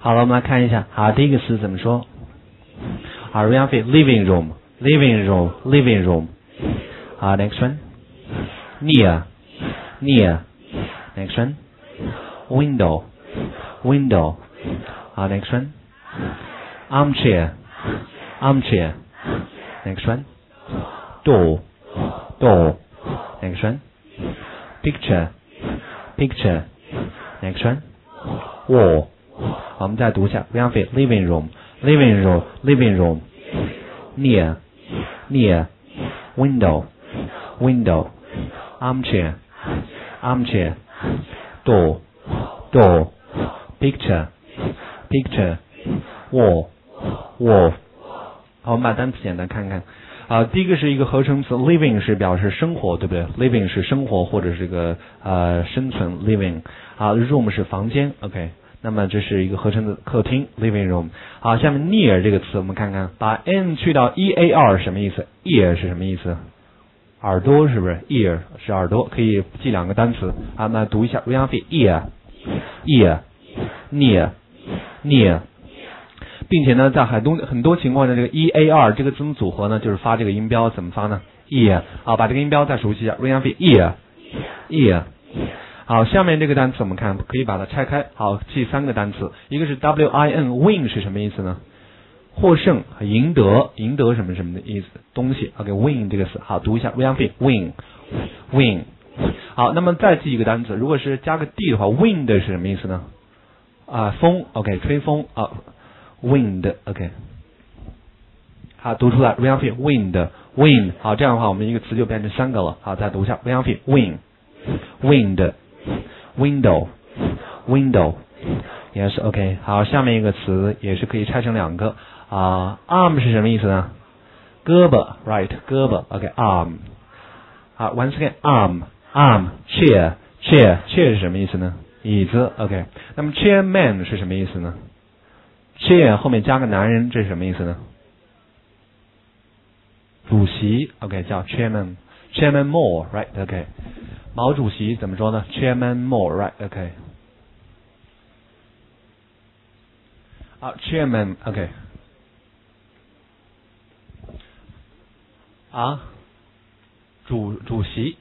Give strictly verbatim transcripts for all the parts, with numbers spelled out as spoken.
好了，我们来看一下，好，第一个词怎么说？好 ，real fit living room living room living room。好 ，next one near near next one window window。好 ，next one armchair armchair next one door door next one picture picture next one wall。好，我们再读一下 real fit living room living room living room near near window window armchair armchair door door picture picture wall wall。好，我们把单词简单看看。啊、呃，第一个是一个合成词 living 是表示生活，对不对 ？living 是生活或者是个呃生存 living。啊 ，room 是房间 ，OK。那么这是一个合成的客厅 living room。好，下面 near 这个词我们看看，把 n 去掉 e a r 什么意思 ？ear 是什么意思？耳朵是不是 ？ear 是耳朵，可以记两个单词。好，那读一下 real fit ear ear near near。并且呢，在很多很多情况下，这个 e a r 这个字母组合呢，就是发这个音标，怎么发呢 ？ear 啊，把这个音标再熟悉一下 real fit ear ear。好，下面这个单词我们看，可以把它拆开。好，记三个单词，一个是 w i n win 是什么意思呢？获胜、赢得、赢得什么什么的意思？东西。OK， win 这个词，好，读一下 real fit win win。好，那么再记一个单词，如果是加个 d 的话 ，wind 是什么意思呢？啊，风 ，OK， 吹风啊 ，wind，OK。好，读出来 real fit wind wind。好，这样的话我们一个词就变成三个了。好，再读一下 real fit win wind window window yes OK。 好，下面一个词也是可以拆成两个啊、呃、arm 是什么意思呢？胳膊 right 胳膊 OK arm。 好 once again arm arm chair chair chair 是什么意思呢？椅子 OK。 那么 chairman 是什么意思呢？ chair 后面加个男人，这是什么意思呢？主席 OK 叫 chairman chairman more right OK。毛主席怎么说呢 ？Chairman Mao right OK。啊 ，Chairman OK。啊，主主席，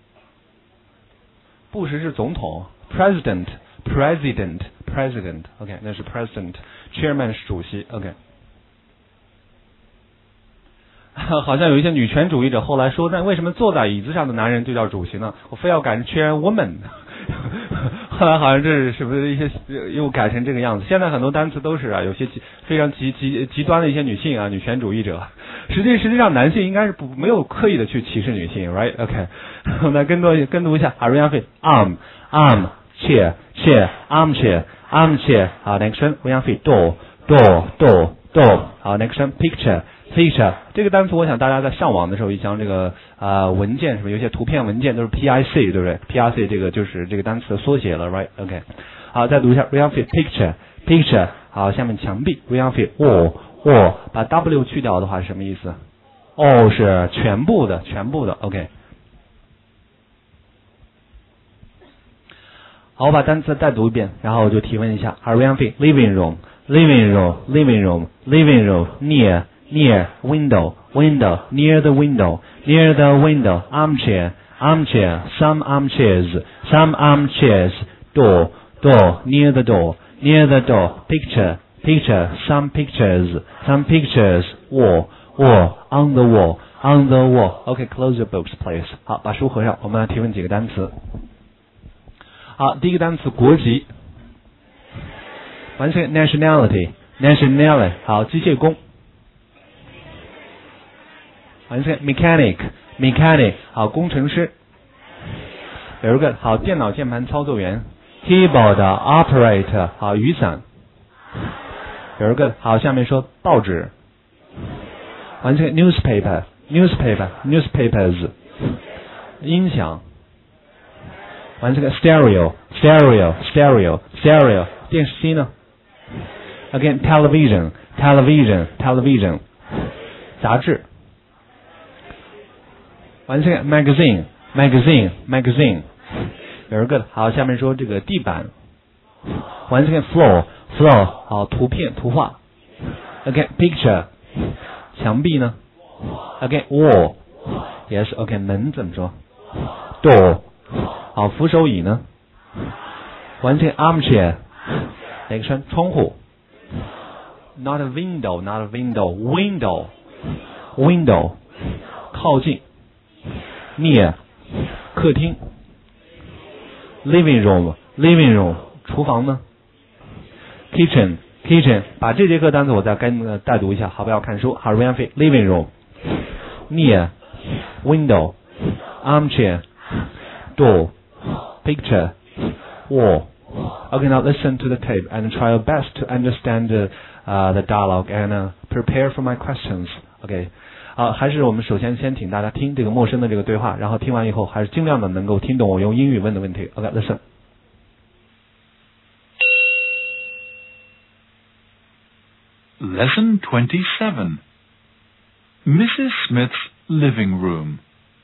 布什是总统 ，President President President OK， 那是 President。Chairman 是主席 OK。好像有一些女权主义者后来说，那为什么坐在椅子上的男人就叫主席呢？我非要改成 chairwoman。后来好像这是是不是一些又改成这个样子？现在很多单词都是啊，有些极非常极极极端的一些女性啊，女权主义者。实际实际上男性应该是不没有刻意的去歧视女性 ，right OK。那跟读跟读一下 ，real fit arm arm chair chair armchair armchair。好 ，next one real fit door door door door。好 ，next one picture。Picture 这个单词，我想大家在上网的时候，一张这个呃文件什么，有些图片文件都是 P I C， 对不对 ？P I C 这个就是这个单词的缩写了 ，right？ OK。好，再读一下 real fit picture picture。好，下面墙壁 real fit wall wall。把 W 去掉的话是什么意思？哦，是全部的，全部的 ，OK。好，我把单词再读一遍，然后我就提问一下。real fit living room living room living room living room near。Near window window near the window near the window armchair armchair some armchairs some armchairs door door near the door near the door picture picture some pictures some pictures wall wall on the wall on the wall OK close your books please。 好，把书合上，我们来提问几个单词。好，第一个单词国籍 once again nationality nationality。 好，机械工好，这个 mechanic mechanic 好，工程师。有一个好，电脑键盘操作员 keyboard operator 好，雨伞。有一个好，下面说报纸。好，这个 newspaper newspaper newspapers 音响。完这个 stereo stereo stereo stereo 电视机呢 again television television television 杂志。完这个 magazine magazine magazine。有一个好，下面说这个地板 Once again, floor, floor, 好，图片，图画。Okay, picture. 墙壁呢 ？Okay, wall. Yes, okay, 门怎么说 ？Door. 好，扶手椅呢 ？Once again, armchair. Next one, 窗户。Not a window, not a window, window, window. 靠近。Near. 客厅。Living room, living room. 厨房呢 ？Kitchen, kitchen. 把这节课单词我再跟呃带读一下，好不要看书。好 ，Ryan Fei, living room, near, window, armchair, door, picture, wall. Okay, now listen to the tape and try your best to understand the, uh, the dialogue and uh, prepare for my questions. Okay. 好，还是我们首先先请大家听这个陌生的这个对话，然后听完以后还是尽量的能够听懂我用英语问的问题。Okay, listen. Lesson twenty-seven. Missus Smith's living room.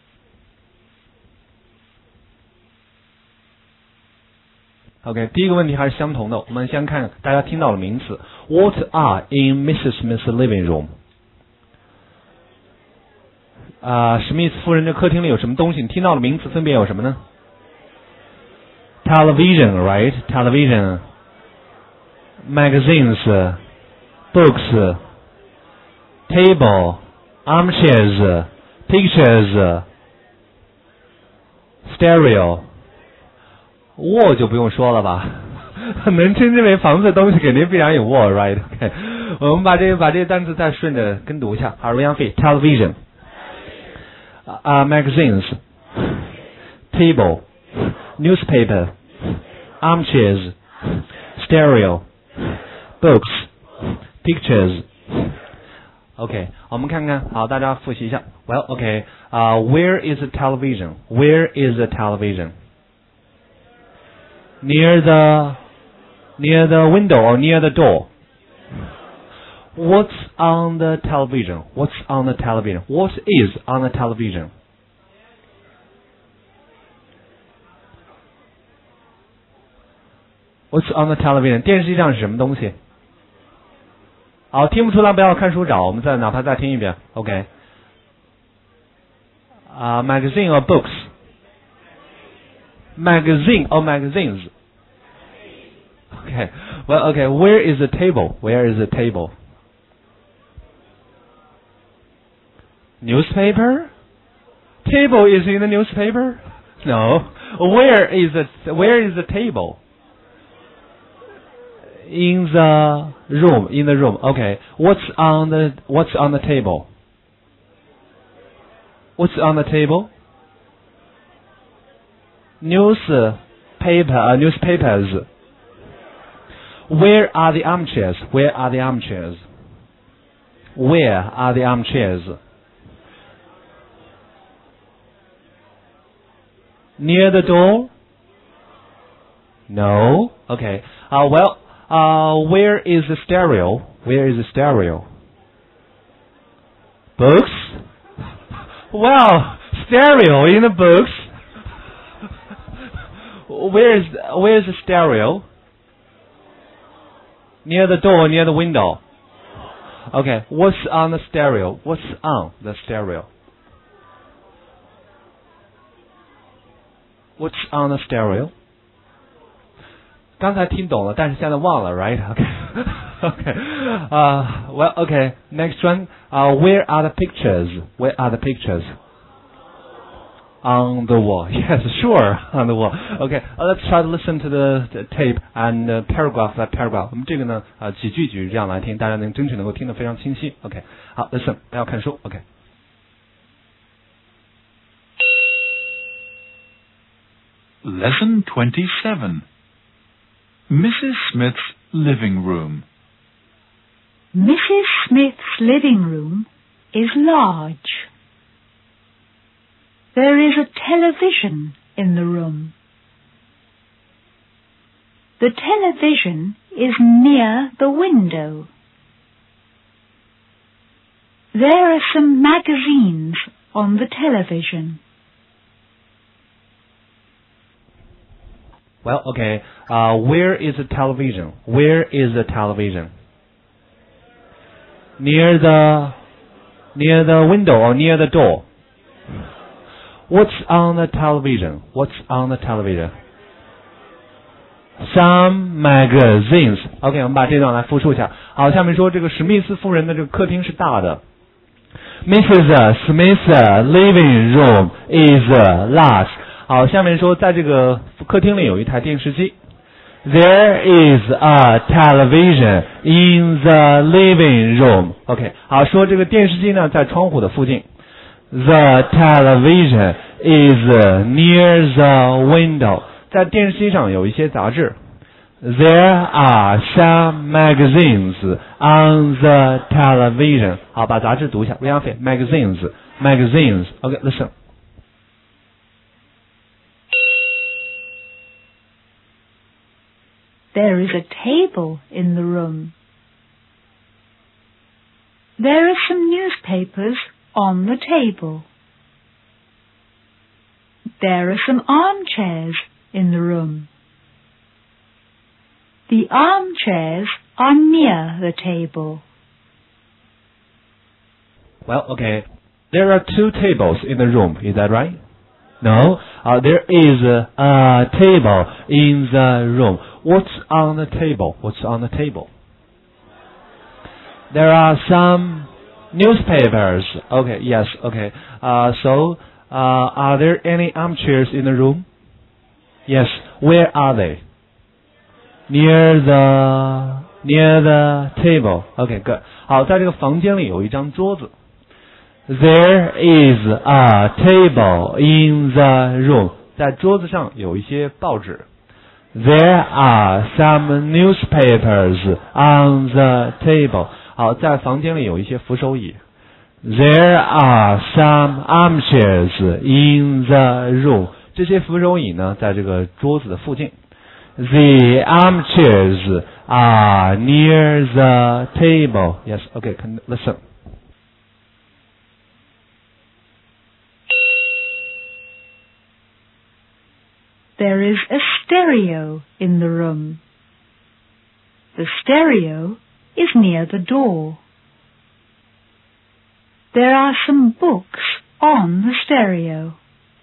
OK， 第一个问题还是相同的。我们先看大家听到的名词 ，What are in Missus Smith's living room？ 啊、呃，史密斯夫人的客厅里有什么东西？你听到的名词分别有什么呢 ？Television, right? Television, magazines, books, table, armchairs, pictures, stereo. 卧就不用说了吧，能称之为房子的东西肯定必然有卧 ，right？ OK， 我们把这个把这些单词再顺着跟读一下。好 ，Ryan Fei, television, 啊、uh, magazines, table, newspaper, armchairs, stereo, books, pictures. OK， 我们看看，好，大家复习一下。Well, OK， 啊、uh, ，Where is the television? Where is the television? Near the near the window or near the door. What's on the television? What's on the television? What is on the television? What's on the television? 电视机上是什么东西？好，听不出来不要看书找，我们再哪怕再听一遍。OK。啊、uh, ，magazine or books? Magazine or magazines? Okay. Well, okay. Where is the table? Where is the table? Newspaper? Table is in the newspaper? No. Where is the Where is the table? In the room. In the room. Okay. What's on the What's on the table? What's on the table? Newspaper, uh, newspapers. Where are the armchairs? Where are the armchairs? Where are the armchairs? Near the door? No. Okay. Uh, well, uh, where is the stereo? Where is the stereo? Books? Well, stereo in the books. Where is where is the stereo? Near the door, near the window. Okay, what's on the stereo? What's on the stereo? What's on the stereo? 刚才听懂了，但是现在忘了 right? Okay. Okay. Uh, well, okay. Next one. Uh, where are the pictures? Where are the pictures? On the wall. Yes, sure, on the wall. Okay, uh, let's try to listen to the, the tape and uh, paragraph by paragraph. 我们这个呢，呃，几句几句这样来听，大家能争取能够听得非常清晰。OK， 好 ，listen， 不要看书。OK。 Lesson twenty-seven. Missus Smith's living room. Missus Smith's living room is large. There is a television in the room. The television is near the window. There are some magazines on the television. Well, okay. Uh, where is the television? Where is the television? Near the near the window or near the door? What's on the television? What's on the television? Some magazines. OK， 我们把这段来复述一下。好，下面说这个史密斯夫人的这个客厅是大的。Missus Smith's living room is large。好，下面说在这个客厅里有一台电视机。There is a television in the living room. OK， 好，说这个电视机呢在窗户的附近。The television is near the window. 在电视机上有一些杂志。There are some magazines on the television. 好，把杂志读一下。Read it. Magazines. Magazines. OK, listen. There is a table in the room. There are some newspapers on the table. There are some armchairs in the room. The armchairs are near the table. Well, okay. There are two tables in the room, is that right? No. Uh, there is a, a table in the room. What's on the table? What's on the table? There are some newspapers. Okay, yes, okay. Uh, so, uh, are there any armchairs in the room? Yes. Where are they? Near the near the table. Okay, good. 好，在这个房间里有一张桌子。There is a table in the room. 在桌子上有一些报纸。There are some newspapers on the table. 好，在房间里有一些扶手椅。There are some armchairs in the room. 这些扶手椅呢，在这个桌子的附近。The armchairs are near the table. Yes, okay, listen. There is a stereo in the room. The stereo is near the door. There are some books on the stereo.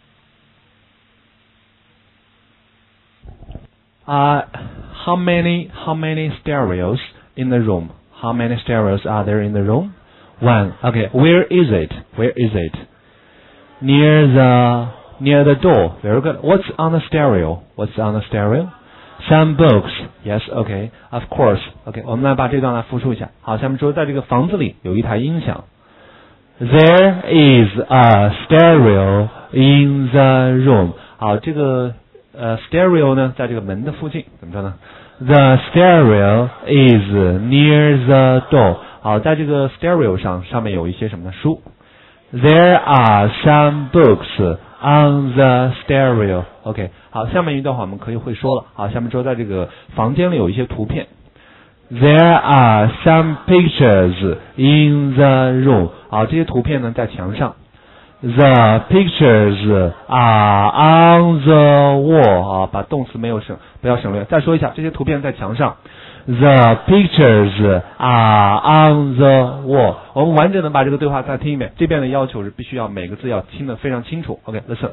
Uh, how many, how many stereos in the room? How many stereos are there in the room? One. Okay, where is it? Where is it? Near the, near the door. Very good. What's on the stereo? What's on the stereo? Some books. Yes, okay. Of course. Okay, 我们来把这段来复述一下。好，下面说在这个房子里有一台音响。There is a stereo in the room. 好，这个呃 stereo 呢，在这个门的附近，怎么说呢 ？The stereo is near the door. 好，在这个 stereo 上，上面有一些什么呢？书。There are some books on the stereo. OK， 好，下面一段话我们可以会说了。好，下面说在这个房间里有一些图片。There are some pictures in the room. 好，这些图片呢在墙上。The pictures are on the wall. 啊，把动词没有省，不要省略。再说一下，这些图片在墙上。The pictures are on the wall. 我们完整的把这个对话再听一遍。这边的要求是必须要每个字要听得非常清楚。OK, listen.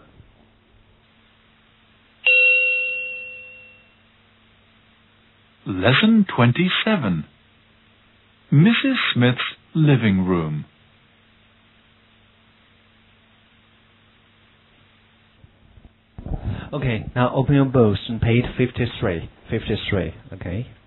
Lesson twenty-seven. Missus Smith's living room. Okay, now open your books on page fifty-three. fifty-three, okay?